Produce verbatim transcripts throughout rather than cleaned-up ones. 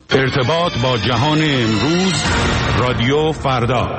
ارتباط با جهان امروز، رادیو فردا.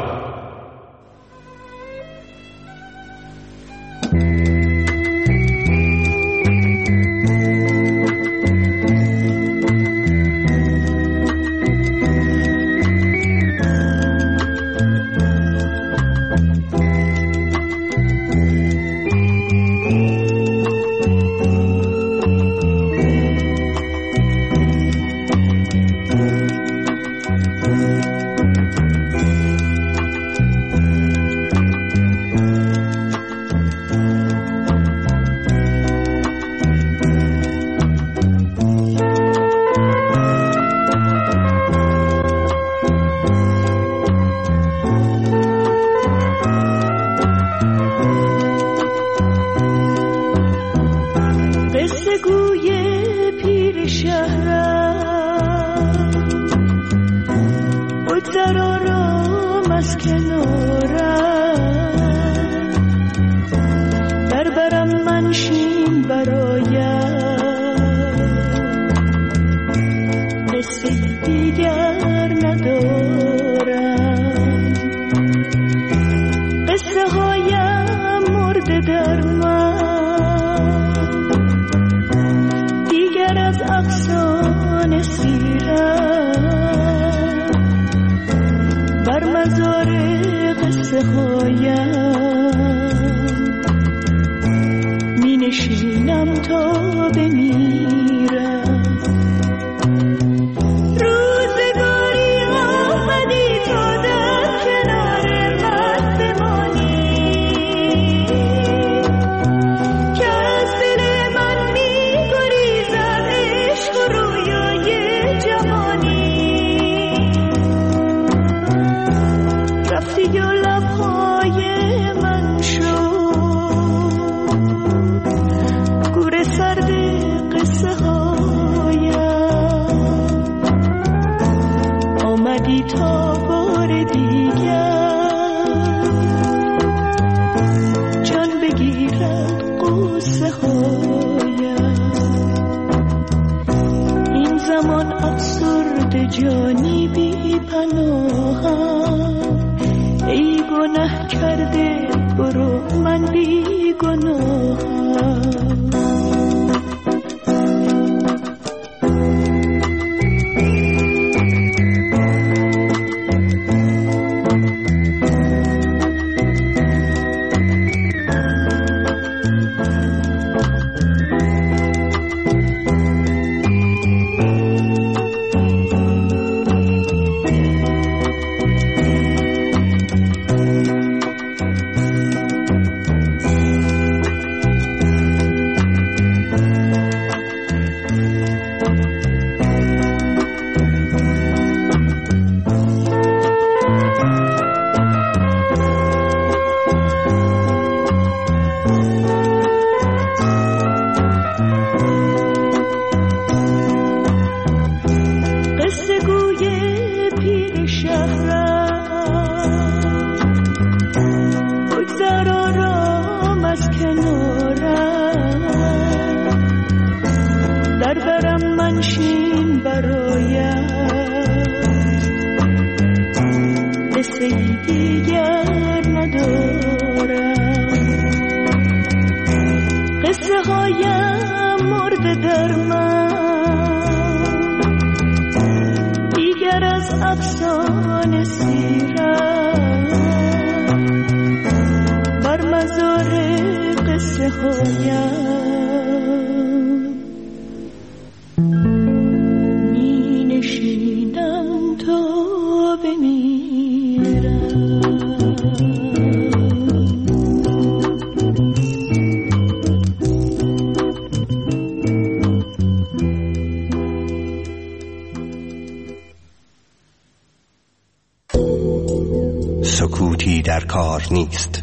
سکوتی در کار نیست.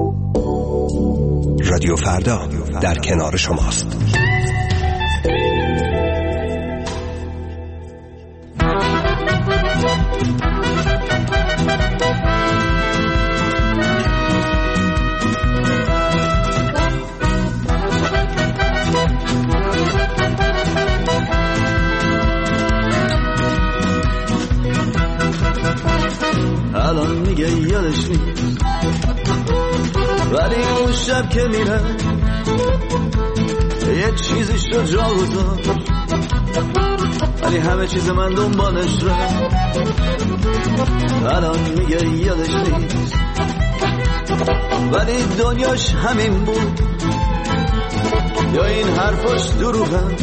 رادیو فردا در کنار شماست. میگه یادش نیست، ولی اون شب که میره یه چیزی شد جا گذاشت، ولی همه چیز من دنبالش رفت. الان میگه یادش نیست، ولی دنیاش همین بود، یا این حرفاش دروغه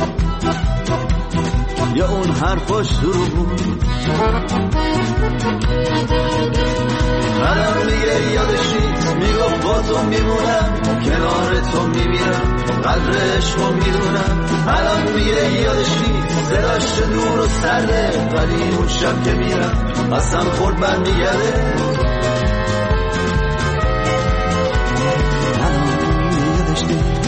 یا اون حرفاش دروغ بود. الان میگه یادش نیست، میگفت با تو میمونم، کنار تو میمیرم، قدر عشقو میدونم. الان میگه یادش نیست، صداش دور و سرده، ولی اون شب که میرم قسم خورد برمیگرده. الان میگه یادش نیست.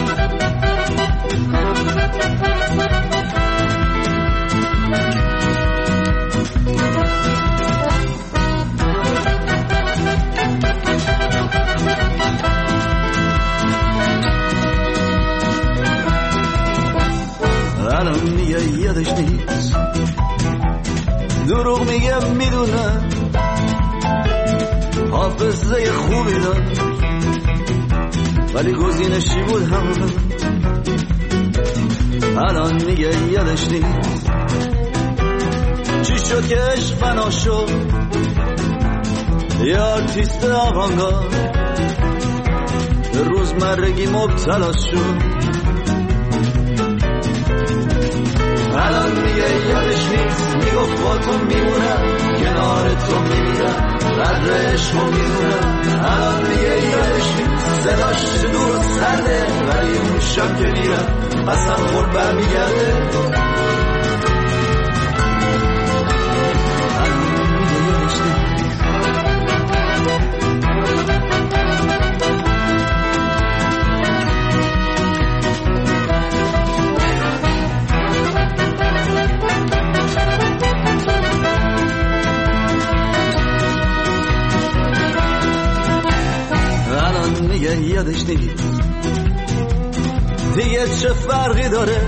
الان میگه یادش نیست، دروغ میگه میدونه، حافظه خوبی داشت ولی گزینشی بود همون. الان میگه یادش نیست، چی شد که عشق فنا شد، یه آرتیست آوانگارد روزمرگی مبتلا شد. الان میگه یادش نیست، میگفت با تو میمونم، کنار تو میمیرم، قدر عشقو میدونم. الان میگه یادش نیست، صداش دور و سرده، ولی اون شب که میرم قسم خورد برمیگرده. الان میگه یادش نیست. میگه یادش نیست، دیگه چه فرقی داره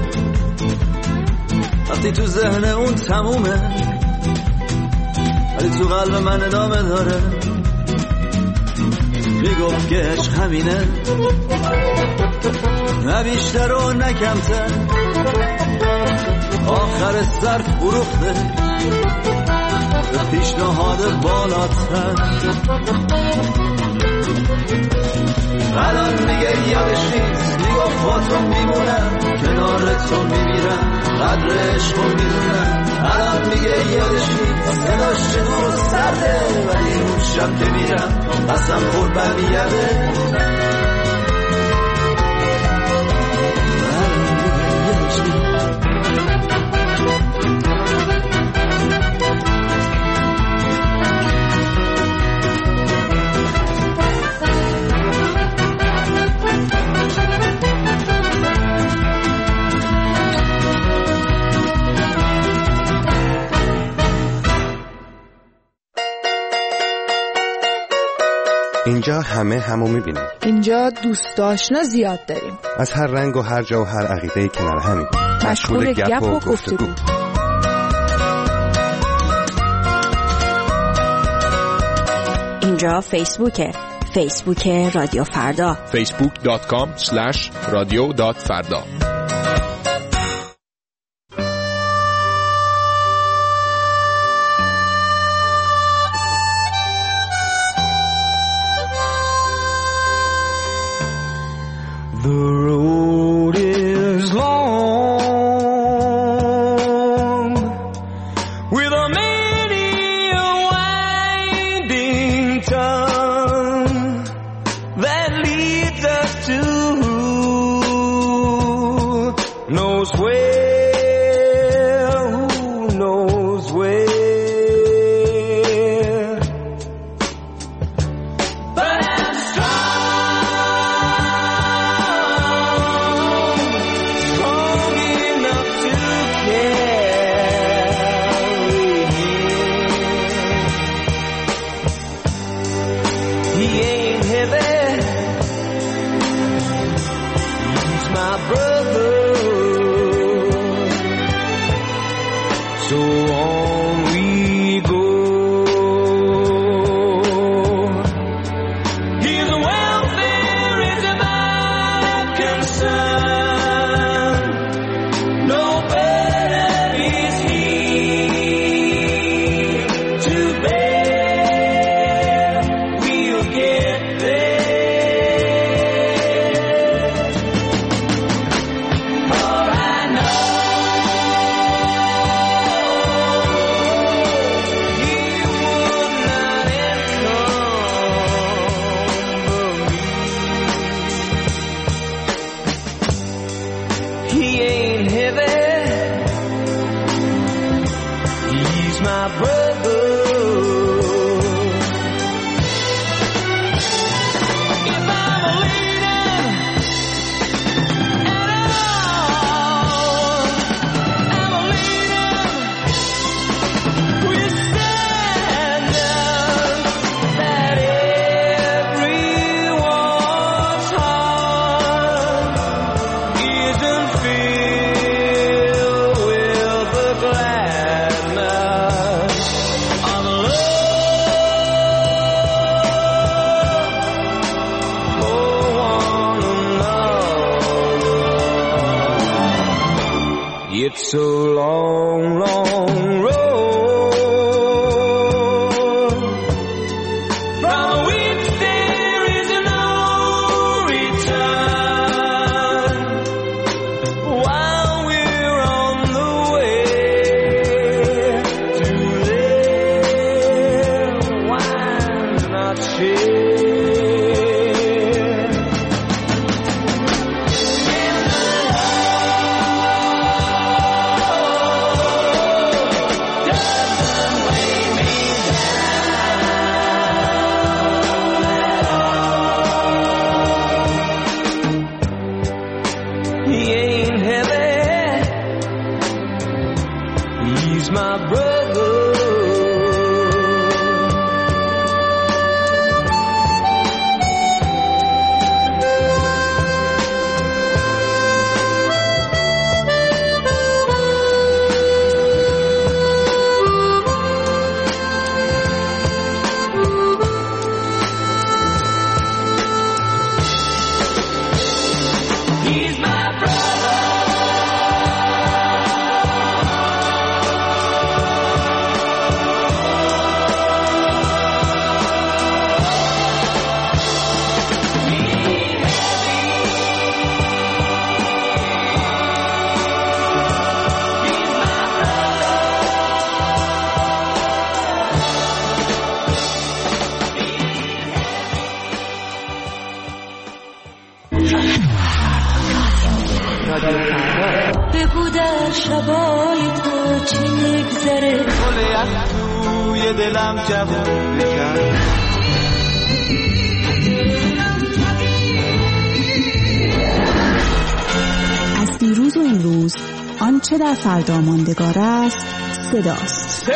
وقتی تو ذهن اون تمومه، ولی تو قلب من ادامه داره. میگفت که عشق همینه، نه بیشتر و نه کمتر، آخر صرف فروخته به پیشنهاد بالاتر. الان میگه یادش نیست، میگفت با تو میمونم، کنار تو میمیرم، قدر عشقو میدونم. الان میگه یادش نیست، صداش دور و سرده، ولی اون شب که میرم قسم خورد برمیگرده. الان میگه یادش نیست. اینجا همه همو میبینیم. اینجا دوست آشنا زیاد داریم، از هر رنگ و هر جا و هر عقیده کنار همیم، مشغول گپ و گفتگو. اینجا فیسبوکه، فیسبوک رادیو فردا، فیسبوک دات کام اسلش رادیو دات فردا. So on we go. my brother. If I'm a leader at all, I'm a leader with standards that everyone's heart isn't filled with the gladness of love for one another. It's a long, long road from which there is no return. While we're on the way to live, why not share? He ain't heavy, he's my brother. He's my brother. بگو در شبای تو چی میگذره، گل از توی دلم جوون بکن. از دیروز و امروز آنچه در فردا ماندگار است صداست.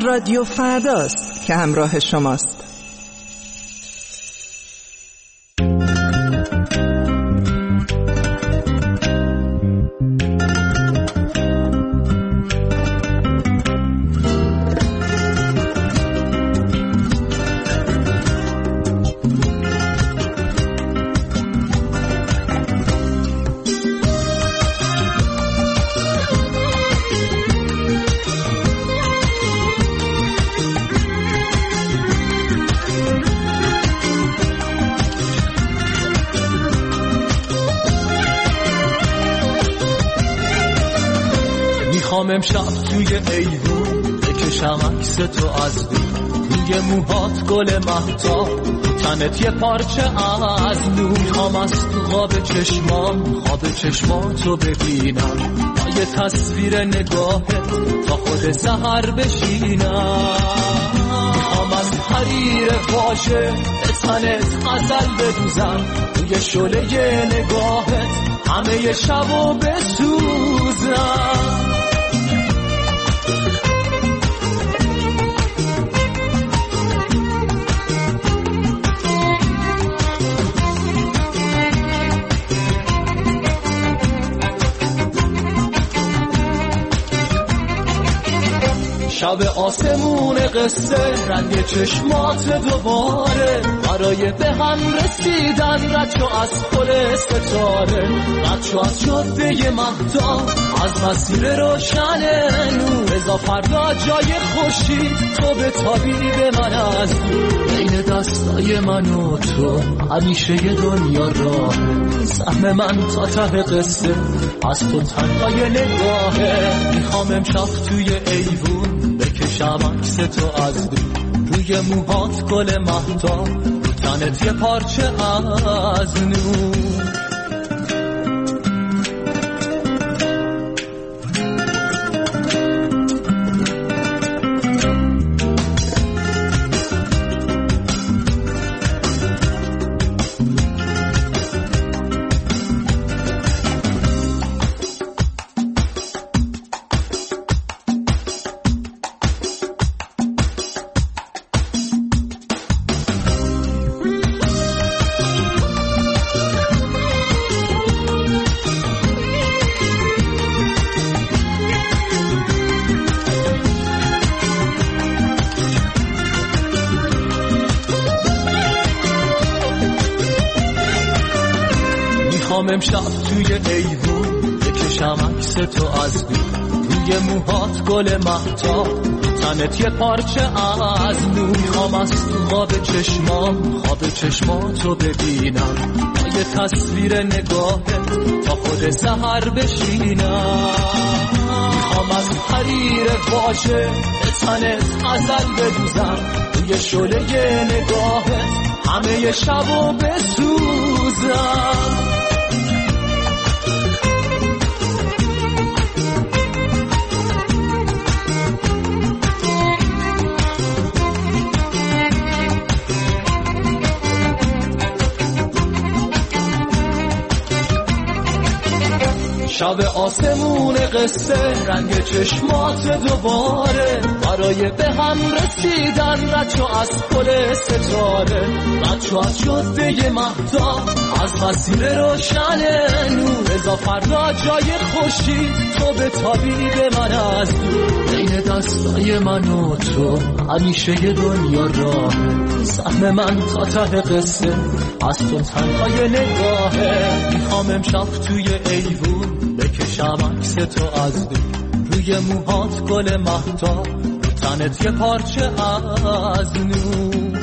رادیو فرداست که همراه شماست. میخوام امشب توی ایوون بکشم عکس تو از دور، روی موهات گل مهتاب، تنت یه پارچه از نور. میخوام از تو خواب چشمام خواب چشماتو ببینم، با یه تصویر نگاهت تا خود سحر بشینم. میخوام از حریر واژه به تنت غزل بدوزم، روی شعله نگاهت همه شبو بسوزم. شب آسمون قصه رنگ چشمات دوباره، برای به هم رسیدن رد شو از پل ستاره، رد شو از جاده مهتاب، از مسیر روشن نور. رضا فردا جای خوشی تو به تابی به من از دور، بین دستای من و تو همیشه یه دنیا راهه. سهم من تا ته قصه از تو تنهای نگاهه. میخوام امشب توی ایوون بکشم عکس تو از دور، روی موهات گل مهتاب، رو تنت یه پارچه از نور. امشب توی ایوون بکشم عکس تو از دور، روی موهات گل مهتاب، تنت یه پارچه از نور. میخوام از تو خواب چشمام خواب چشماتو ببینم، با یه تصویر نگاهت تا خود سحر بشینم. میخوام از حریر واژه به تنت غزل بدوزم، روی شعله نگاهت همه شبو بسوزم. شب آسمون قصه رنگ چشمات دوباره، برای به هم رسیدن رد شو از پل ستاره، رد شو از جاده مهتاب، از مسیر روشن نور. رضا فردا جای خوشی تو به تابی به من از دور، بین دستای من و تو همیشه یه دنیا راهه. سهم من تا ته قصه از تو تنهای نگاهه. میخوام امشب توی ایوون بکشم عکس تو از دور، روی موهات گل مهتاب، رو تنت یه پارچه از نور.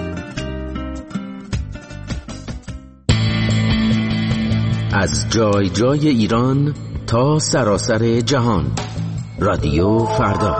از جای جای ایران تا سراسر جهان، رادیو فردا.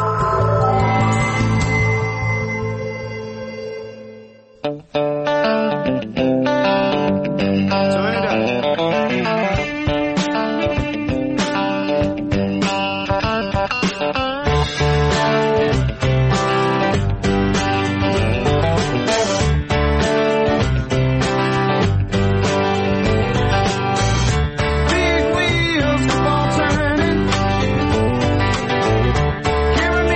Big wheels keep on turning,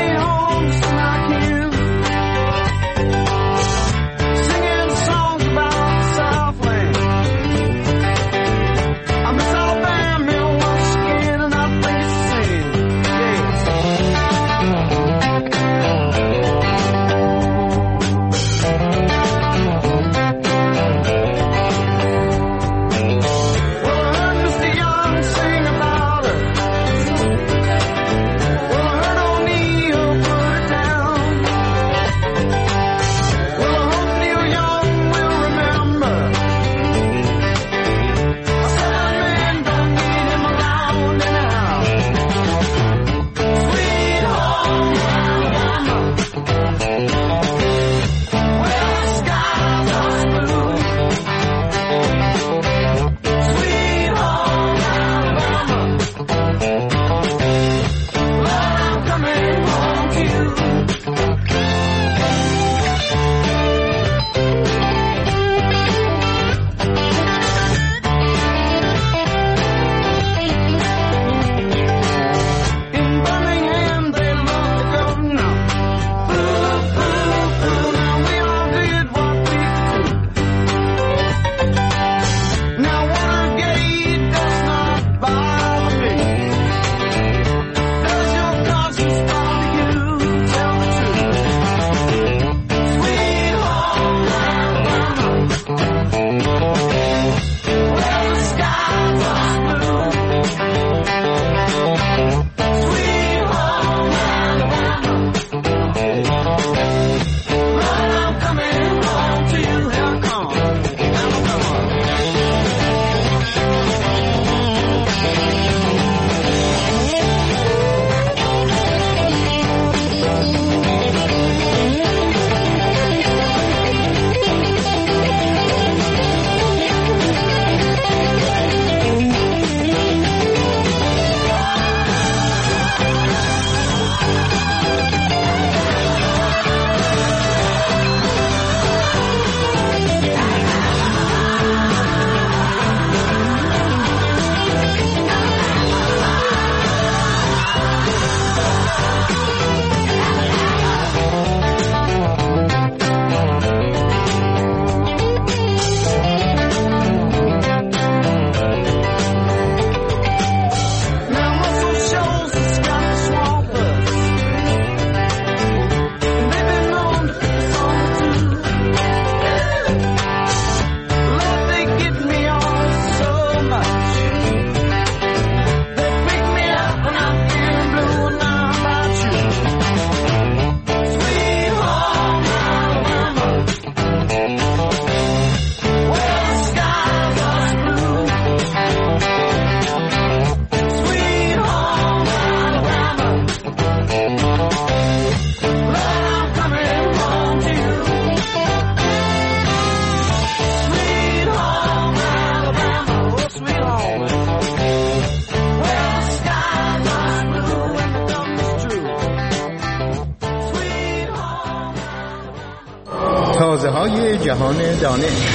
برای جهان دانش.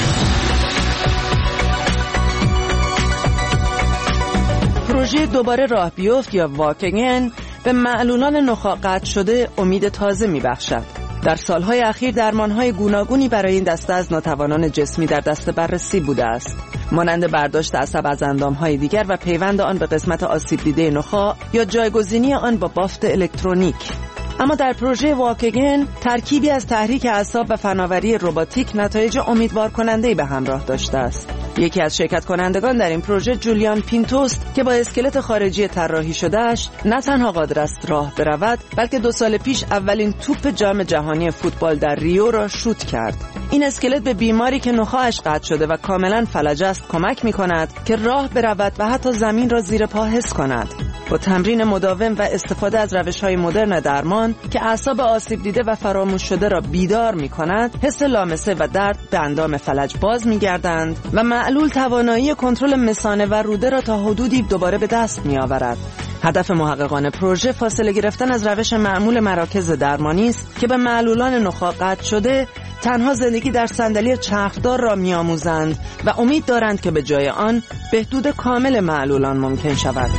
پروژه دوباره راه بیفت یا واک اگین به معلولان نخاع قطع شده امید تازه میبخشد. در سالهای اخیر درمانهای گوناگونی برای این دسته از ناتوانان جسمی در دست بررسی بوده است، مانند برداشت عصب از اندامهای دیگر و پیوند آن به قسمت آسیب دیده نخاع یا جایگزینی آن با بافت الکترونیک. اما در پروژه واک اگین ترکیبی از تحریک اعصاب و فناوری رباتیک نتایج امیدوار کننده‌ای به همراه داشته است. یکی از شرکت کنندگان در این پروژه جولیان پینتوست که با اسکلت خارجی طراحی شده‌اش نه تنها قادر است راه برود، بلکه دو سال پیش اولین توپ جام جهانی فوتبال در ریو را شوت کرد. این اسکلت به بیماری که نخاعش قطع شده و کاملا فلج است کمک می‌کند که راه برود و حتی زمین را زیر پا حس کند. با تمرین مداوم و استفاده از روش‌های مدرن درمان که اعصاب آسیب دیده و فراموش شده را بیدار می‌کند، حس لامسه و درد به اندام فلج باز می‌گردند و معلول توانایی کنترل مثانه و روده را تا حدودی دوباره به دست می‌آورد. هدف محققان پروژه فاصله گرفتن از روش معمول مراکز درمانی است که به معلولان نخاع قطع شده تنها زندگی در صندلی چرخدار را می‌آموزند و امید دارند که به جای آن بهبود کامل معلولان ممکن شود.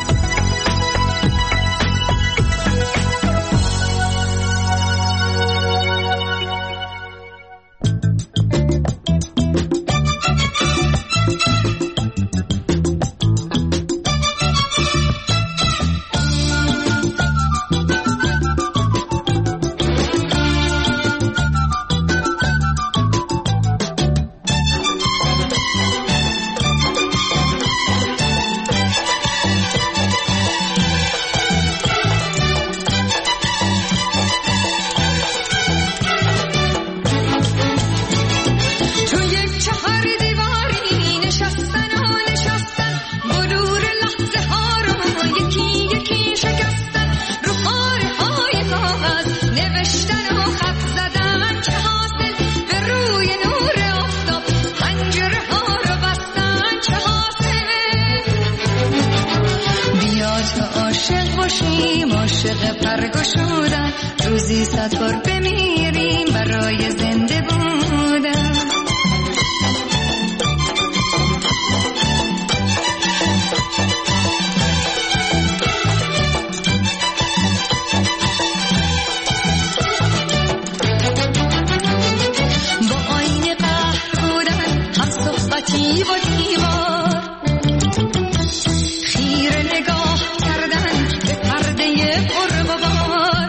عاشق پرگشودن، روزی صد بار بمیریم برای زنده بودن. با آینه قهر بودن، هم صحبتی و دیوار، خیره نگاه کردن به پرده پربار،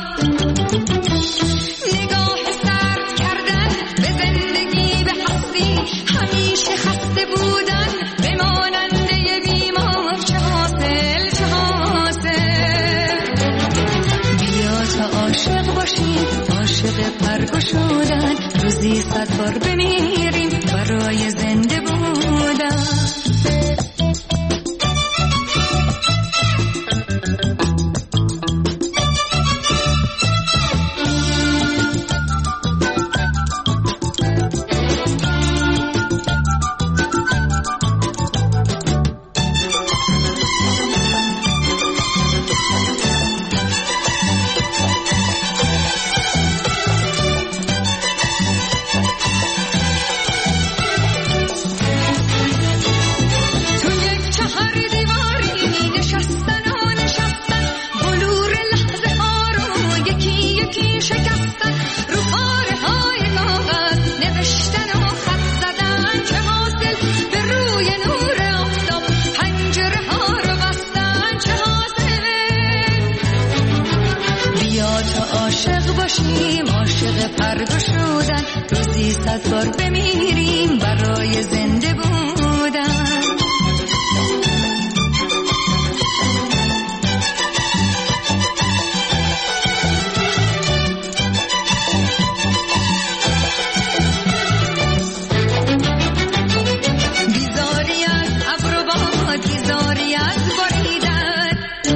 نگاه سرد کردن به زندگی به هستی، همیشه خسته بودن به ماننده بیمار. چه حاصل چه حاصل، بیا تا عاشق باشیم، عاشق پرگشودن، روزی صد بار بمیریم برای زنده بودن. عاشق باشیم، عاشق پرگشودن، روزی صد بار بمیریم برای زنده بودن. بیزاری از ابر و باد، بیزاری از بریدن،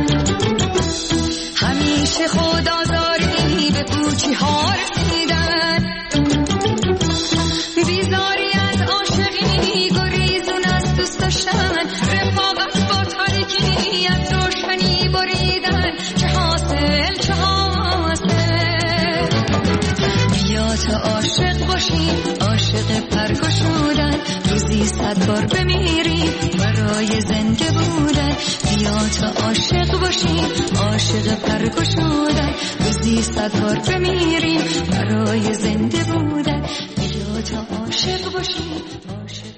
همیشه خود آزاری به پوچی ها رسیدن. بیزاری از عاشقی گریدن، صد بار بمیریم برای زنده بودن، بیا تا عاشق باشیم عاشق پرگشودن، روزی صد بار بمیریم برای زنده بودن، بیا تا عاشق باشیم عاشق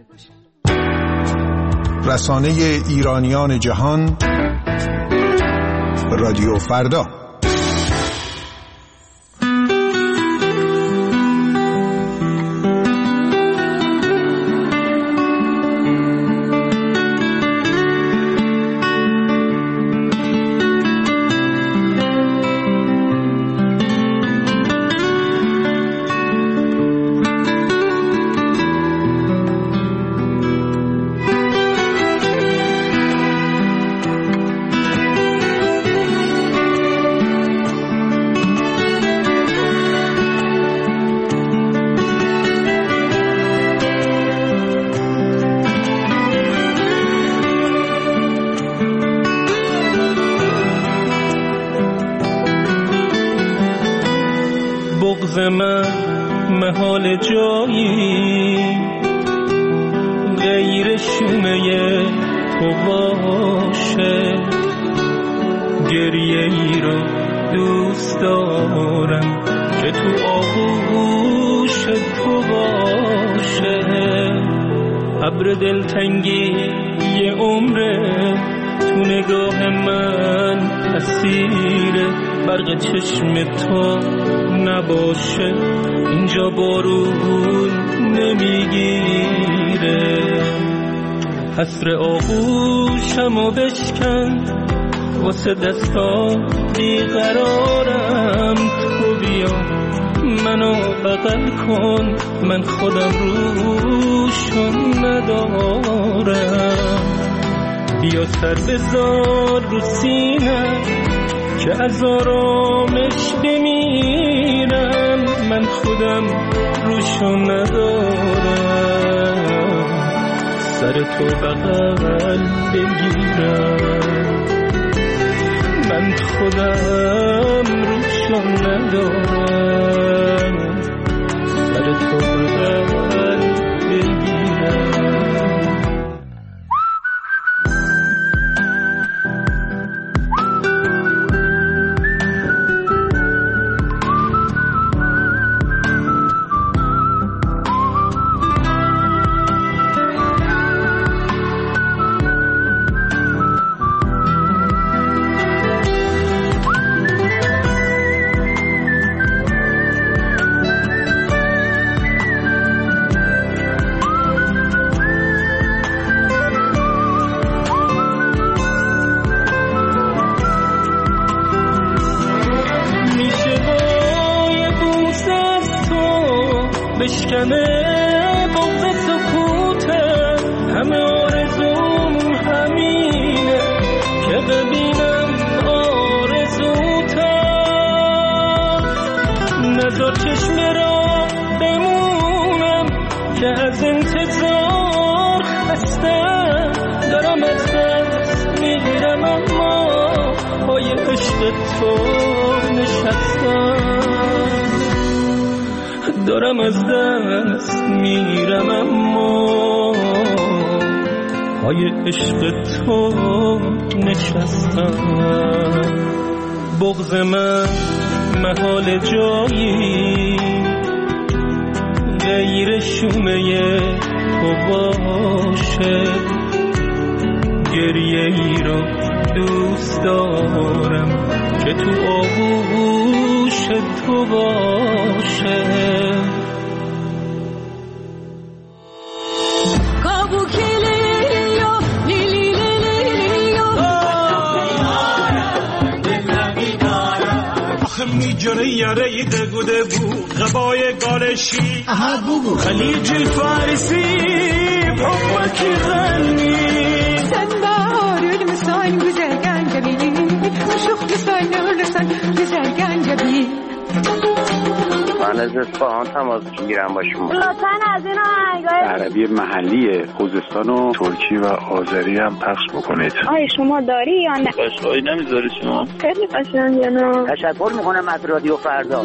پرگشودن. رسانه ایرانیان جهان، رادیو فردا. بغض من محال جایی غیر شومه تو باشه، گریه ای رو دوست دارم که تو آغوش تو باشه، ابر دلتنگی یه عمره تو نگاه من اسیر برق چشم تو نباشه، اینجا بارون نمیگیره، حسر آغوشمو بشکن واسه دستا بیقرارم، تو بیا منو بغل کن من خودم روشون ندارم، بیا سر بذار رو سینه که از آرامش بمیرم، من خودم روشو ندارم، سر تو بغل بگیرم، من خودم روشو ندارم، سر تو بغل بگیرم. بشکنه بغض سکوته، همه آرزوم همینه که ببینم آرزوتم، نذار چشم را بمونم که از انتظار خستم، دارم از دست میگیرم اما پای عشق تو نشستم، دارم از دست میرم اما پای عشق تو نشستم، بغض من محال جایی غیر شومه تو باشه، گریه ای رو دوست دارم که تو آغوش تو باشه، میجونه یاره دگو دگو غبای گالشی خلیج الفارسی بحبك غني سنبار المسان güzelgen جبی مشوق لسان لسان güzelgen جبی. من از اصفهان تماس میگیرم با شما، لطفاً از این آهنگای عربی محلی خوزستان و ترکی و آذری هم پخش بکنید. آیا شما داری یا نه؟ قشنگی نمیذاری شما؟ خیلی قشنگه. نه تشکر میکنم از رادیو فردا.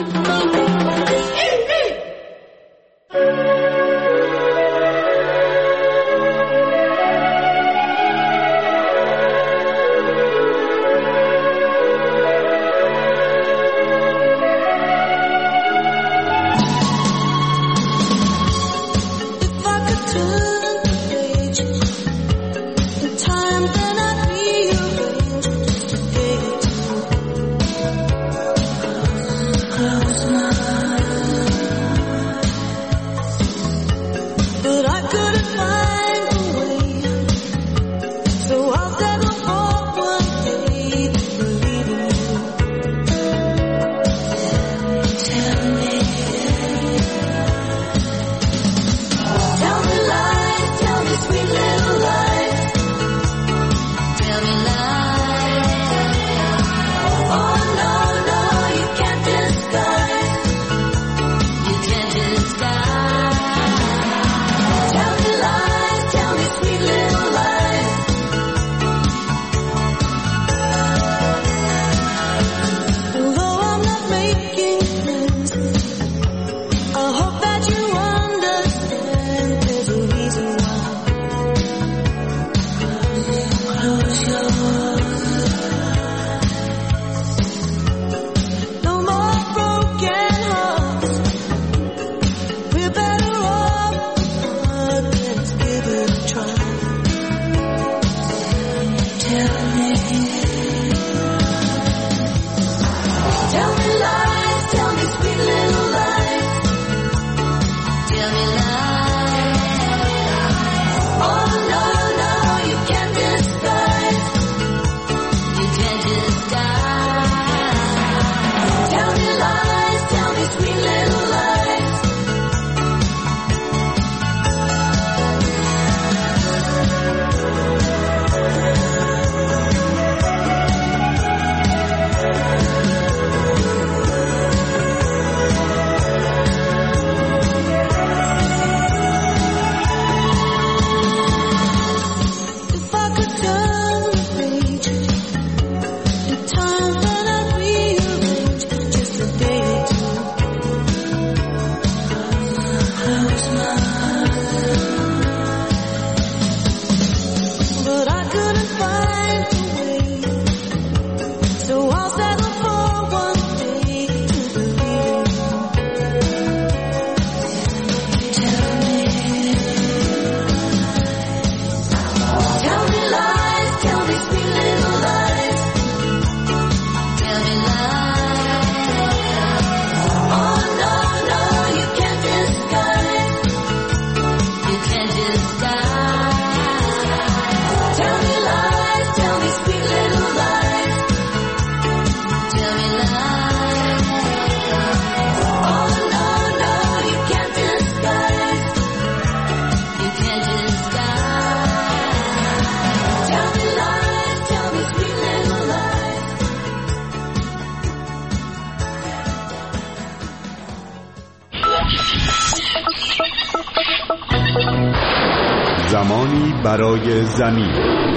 زمانی برای زمین.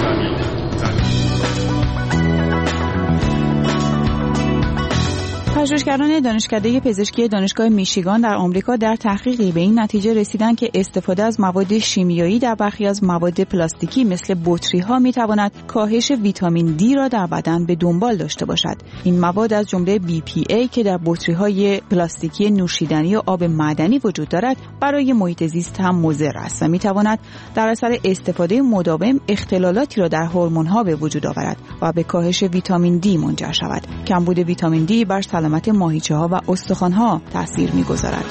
پژوهشگران دانشکده پزشکی دانشگاه میشیگان در آمریکا در تحقیقی به این نتیجه رسیدند که استفاده از مواد شیمیایی در برخی از مواد پلاستیکی مثل بطری‌ها می‌تواند کاهش ویتامین دی را در بدن به دنبال داشته باشد. این مواد از جمله بی پی ای که در بطری‌های پلاستیکی نوشیدنی و آب معدنی وجود دارد، برای محیط زیست هم مضر است و می‌تواند در اثر استفاده مداوم اختلالاتی را در هورمون‌ها به وجود آورد و به کاهش ویتامین دی منجر شود. کمبود ویتامین دی بر سلامت ماهیچه‌ها و استخوان‌ها تأثیر می‌گذارد.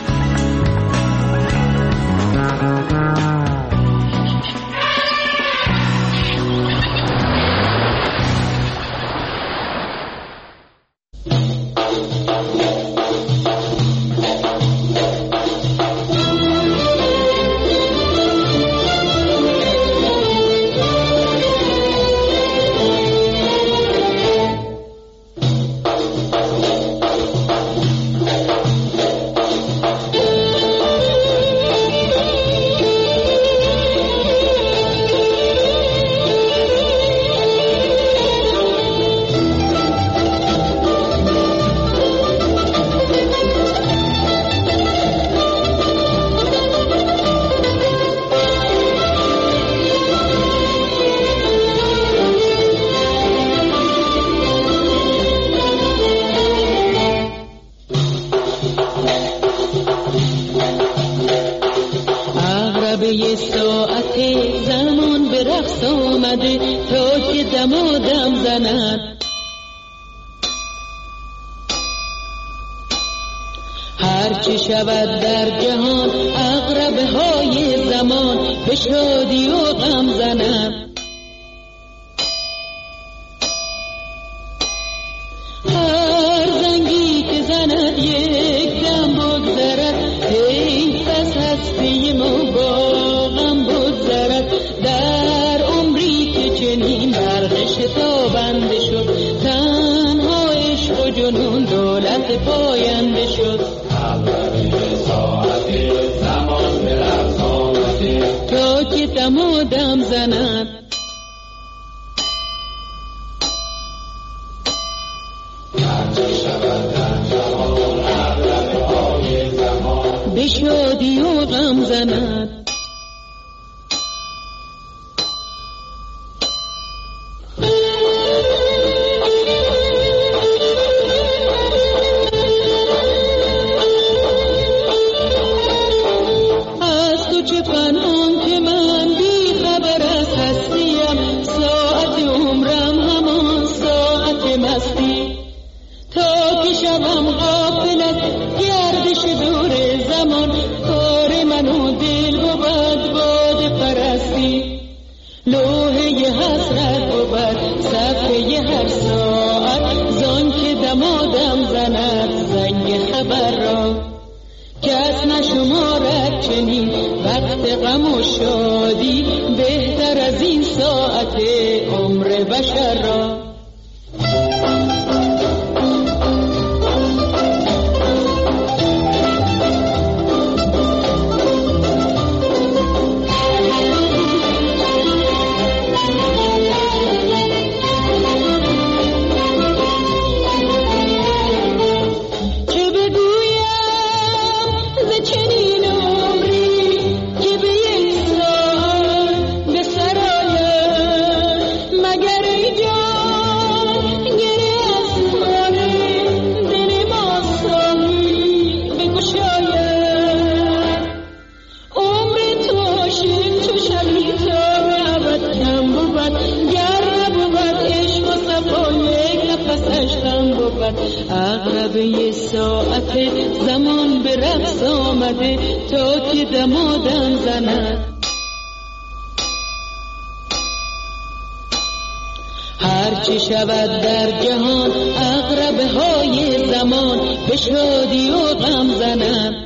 یه ساعت زمان به رقص آمده تا که دمادم زند. هرچه شود در جهان عقربه های زمان به شادی و غم زند. هر زنگی که زند یک دم بگذرد، ای پس هستی ما با غم بگذرد. در عمری که چنین برقش دولت پاینده شد. اولین ساعتی زمان برفت آمده تا که دمادم زند. هرچه شود در جهان اغلب پای زمان به شادی و غم زند. عقربه ساعت زمان به رقص آمده تا که دمادم زند. هرچی شود در جهان عقربه های زمان به شادی و غم زند.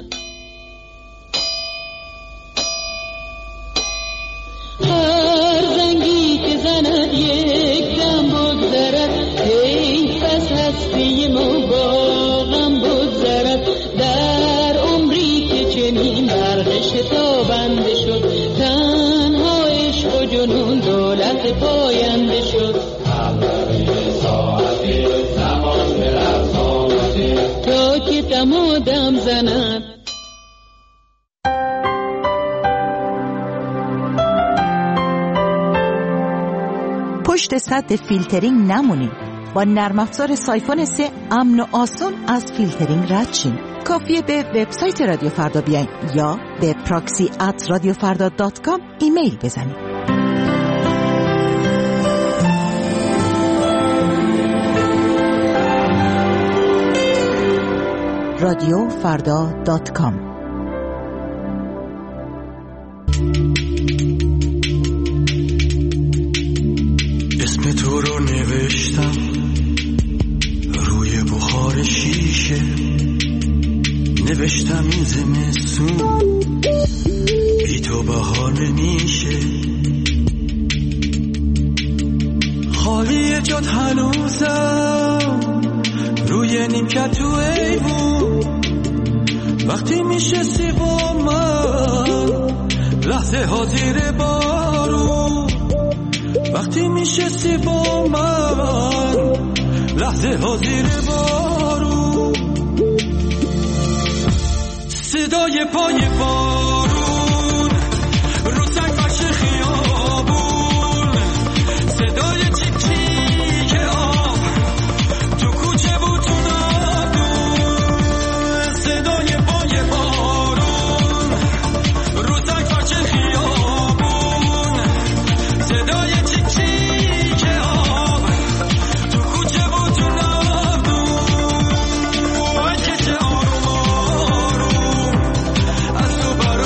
هر زنگی که زند یک دم بگذرد، حیف از هستی ما با غم بگذرد. در عمری که چنین مرغ شتابنده شد، تنها عشق و جنون دولت پاینده شد. اولین ساعتی زمان به رفت آمده تا که دمادم زند. پشت سد فیلترینگ نمونید. با نرم افزار سایفون سه امن و آسان از فیلترینگ رد شین. کافیه به وبسایت رادیو فردا بیاین یا به پراکسی ات رادیو فردا دات کام ایمیل بزنید. رادیو فردا دات کام. اسم تو رو نوشتم روی بخار شیشه، نوشتم این زمستون بی تو بهار نمیشه. خالی جات هنوزم روی نیمکت تو ایوون، وقتی میشستی با من لحظه ها زیر بارون، وقتی میشستی با من لحظه ها زیر بارون. صدای پای بارون رو سنگ فرش خیابون، صدای چیک چیک آب تو کوچه بود تو نادون، صدای پای بارون رو سنگ فرش خیابون، صدای چیک چیک آب تو کوچه بود تو نادون. وای که چه آروم آروم از تو برا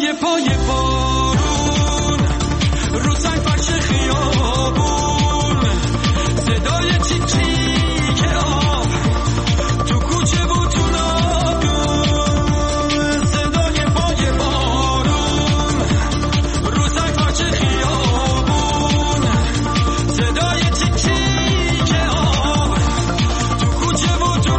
صدای پای بارون رو سنگ فرش خیابون، صدای چیک چیک آب تو کوچه و تو نادون، صدای پای بارون رو سنگ فرش خیابون، صدای چیک چیک آب تو کوچه و تو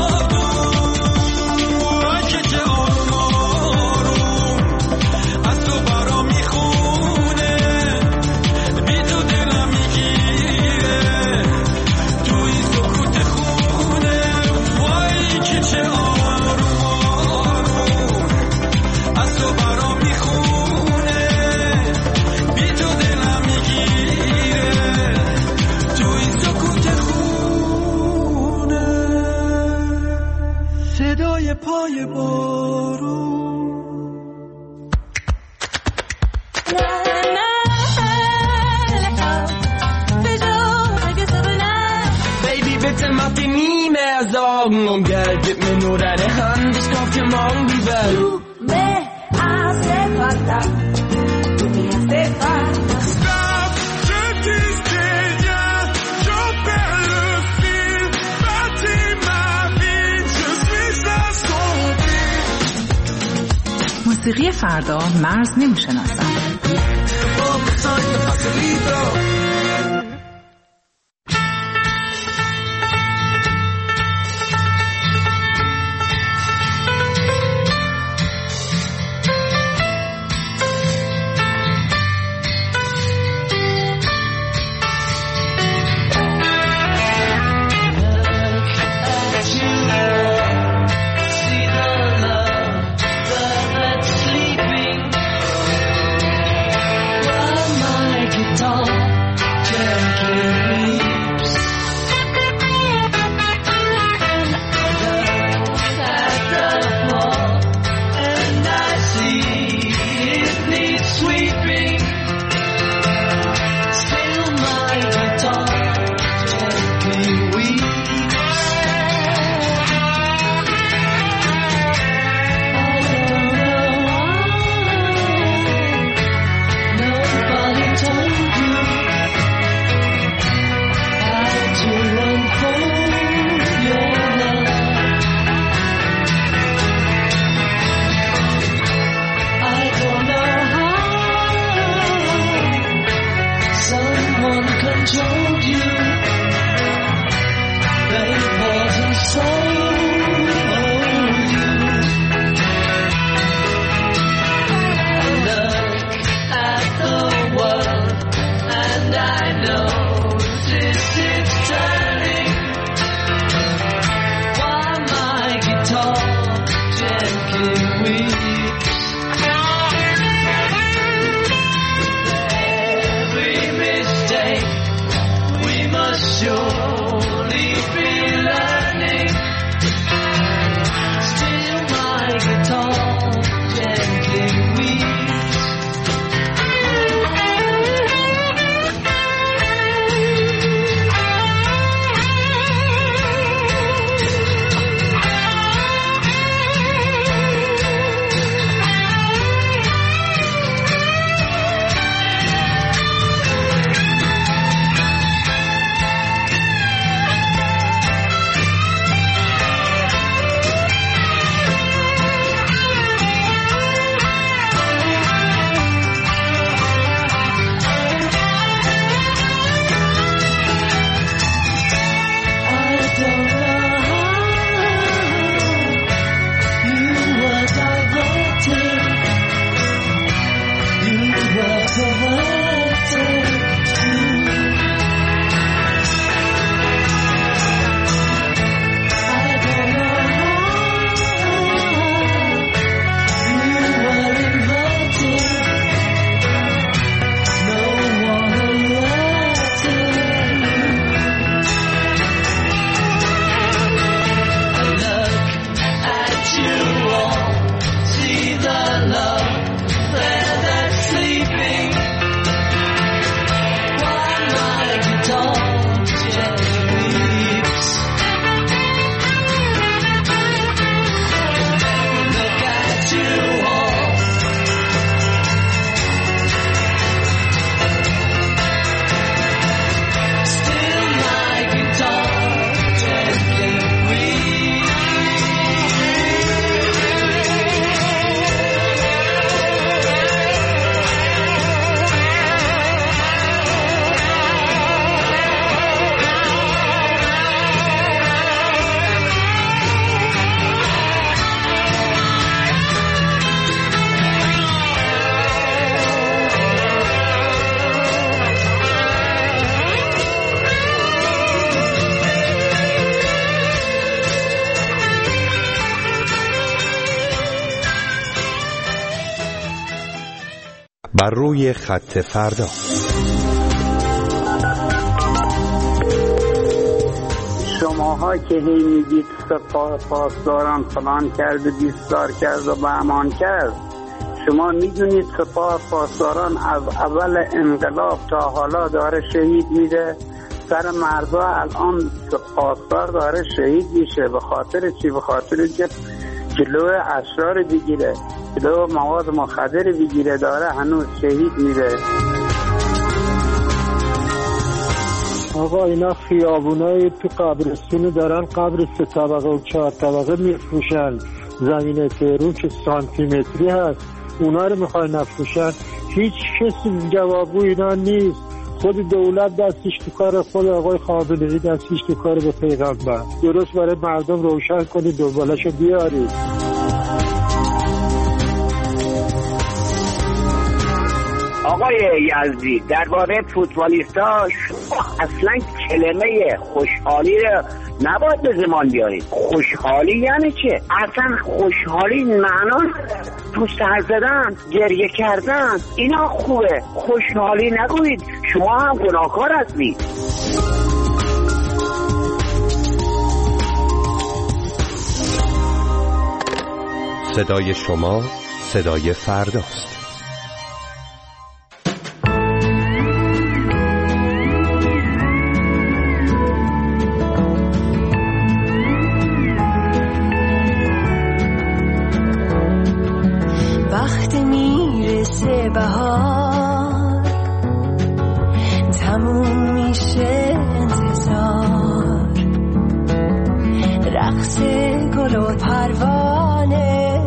نادون، که چه آروم آروم از تو برا میخونه، بی تو دلم میگیره تو این سکوت خونه، وای که چه آروم آروم از تو برا میخونه، بی تو دلم میگیره تو این سکوت خونه. صدای پای بارون Baby, bitte mach dir nie mehr Sorgen um Geld, gib mir nur deine Hand, ich kauf dir morgen die Welt. Du me hace falta, du me hace falta. Stop, je distingue, je perds le fil, bâtis ma vie, je suis sa sombrie. موسیقی فردا مرز نمیشناسد. Sleeping, while my guitar بر روی خط فردا. شماها که هی میگید سپاه پاسداران فلان کرد و بیستار کرد و بهمان کرد، شما میدونید سپاه پاسداران از اول انقلاب تا حالا داره شهید میده؟ سر مردا الان پاسدار داره شهید میشه. به خاطر چی؟ به خاطر که جلو اشرار بگیره، جلو مواد مخدر بگیره، داره هنوز شهید میده. آقا اینا خیابونای تو قبرستون دارن قبر سه طبقه و چهار طبقه میفروشن، زمین تهرون که سانتیمتری هست اونا رو میخوای نفروشن. هیچ کسی جوابگو اینا نیست. خود دولت دستش تو کار، خود آقای خامنه‌ای دستش تو کار به پیغمبر. درست برای مردم روشن کنید، دنبالشو بیارید. آقای یزدی درباره فوتبالیستا اصلا کلمه خوشحالی رو نباید به زمان بیارید. خوشحالی یعنی چه؟ اصلا خوشحالی معنا تو سر زدن، گریه کردن اینا خوبه. خوشحالی نگوید، شما هم گناهکار هستید. صدای شما صدای فرداست. وقتی میرسه بهار، تموم میشه انتظار، رقص گل و پروانه،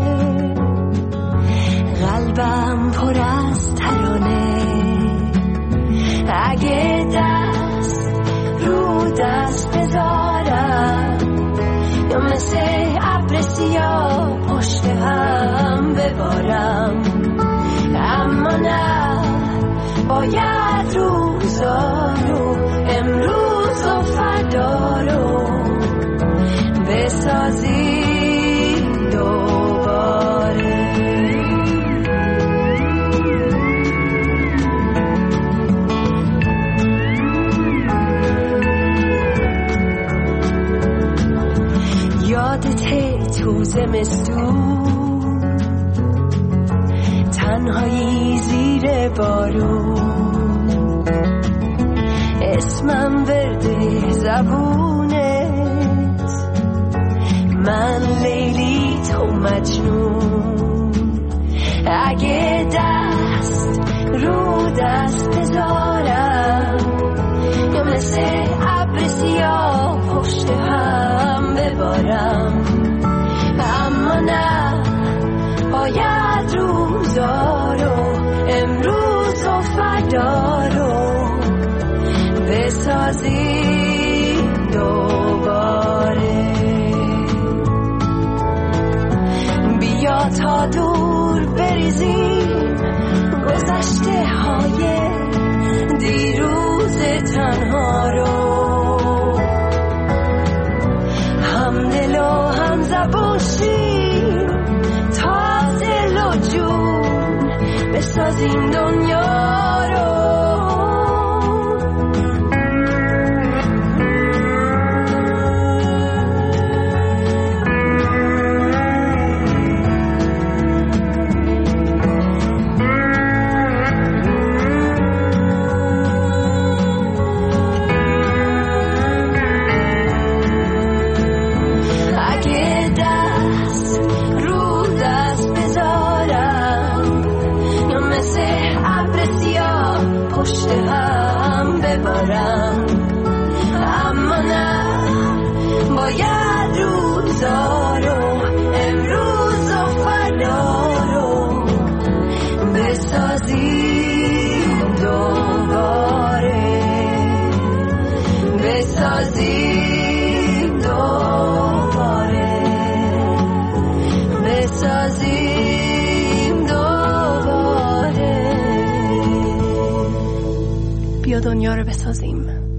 قلبم پر از ترانه. اگه دست رو دست بذارم یا مثل ابر سیاه پشت هم ببارم، اما نه، باید روزا رو امروز و فردا رو بسازی دوباره. یادته تو زمستون تنهایی زیر بارون، اسمم ورده زبونت، من لیلی تو مجنون. اگه دست رو دست بذارم یا مثل ابر سیاه پشت هم ببارم، اما نه، باید روزا رو امروز و فردا رو بسازی دوباره. بیا تا دور بریزیم گذشته های دیروز تنها رو، هم دل و هم زبوشیم تا دل و جون بسازیم دنیا رو. اما نه، باید روزا رو امروز و فردا رو بسازیم دوباره، بسازیم دوباره، بسازیم دوباره. بیا دنیا رو بسازیم.